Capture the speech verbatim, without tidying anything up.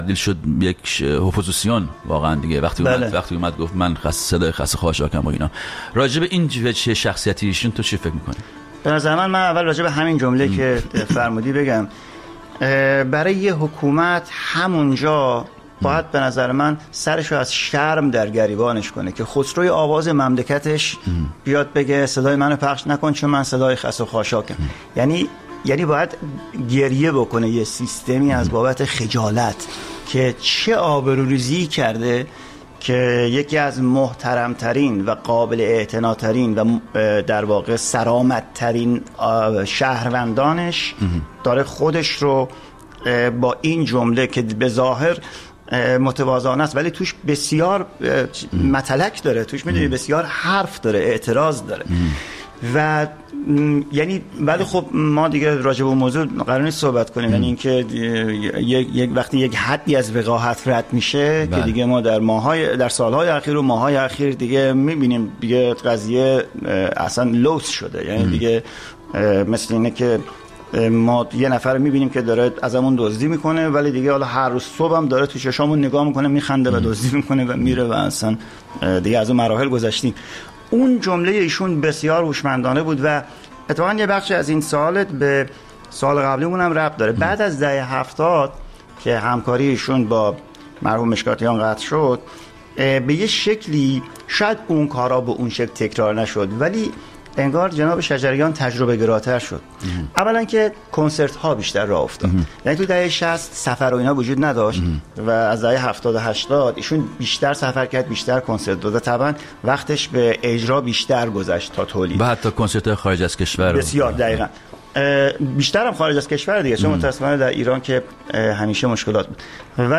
تبدیل شد یک اپوزیسیون واقعا دیگه. وقتی بله. اومد وقتی اومد گفت من خاص صدای خاص خاشاکم و اینا. راجع به این چه شخصیتی ایشون تو چی فکر می‌کنی؟ به نظر من من اول راجع به همین جمله ام. که فرمودی بگم، برای یه حکومت همونجا باید به نظر من سرشو از شرم در گریبانش کنه که خسروی آواز مملکتش بیاد بگه صدای منو پخش نکن چون من صدای خس و خاشاکم. یعنی یعنی باید گریه بکنه یه سیستمی از بابت خجالت که چه آبروریزی کرده که یکی از محترمترین و قابل اعتناترین و در واقع سرامتترین شهروندانش داره خودش رو با این جمله که به ظاهر متواضعانه است ولی توش بسیار متلک داره، توش میدونی بسیار حرف داره، اعتراض داره و یعنی ولی خب ما دیگه راجع به اون موضوع قرار نیست صحبت کنیم. یعنی اینکه یک وقتی یک حدی از وقاحت رد میشه بله. که دیگه ما در ماهای در سالهای اخیر و ماهای اخیر دیگه میبینیم دیگه قضیه اصلا لوس شده. یعنی ام. دیگه مثل اینه که ما یه نفر میبینیم که داره ازمون دزدی میکنه ولی دیگه حالا هر روز صبح هم داره تو چشامون نگاه میکنه، میخنده و دزدی میکنه و میره و اصلا دیگه از اون مراحل گذشتیم. اون جمله ایشون بسیار هوشمندانه بود و اتفاقا یه بخشی از این سوالت به سال قبلیمون هم ربط داره. بعد از دهه هفتاد که همکاری ایشون با مرحوم مشکاتیان قطع شد، به یه شکلی شاید اون کارا به اون شکل تکرار نشد ولی انگار جناب شجریان تجربه گراتر شد. اولا که کنسرت ها بیشتر راه افتاد. یعنی تو دهه شصت سفر و اینا وجود نداشت و از دهه هفتاد و هشتاد ایشون بیشتر سفر کرد، بیشتر کنسرت داد. طبعا وقتش به اجرا بیشتر گذشت تا تولید. و حتی کنسرت خارج از کشور بسیار دقیقاً بیشتر هم خارج از کشور دیگه، چون متأسفانه در ایران که همیشه مشکلات بود.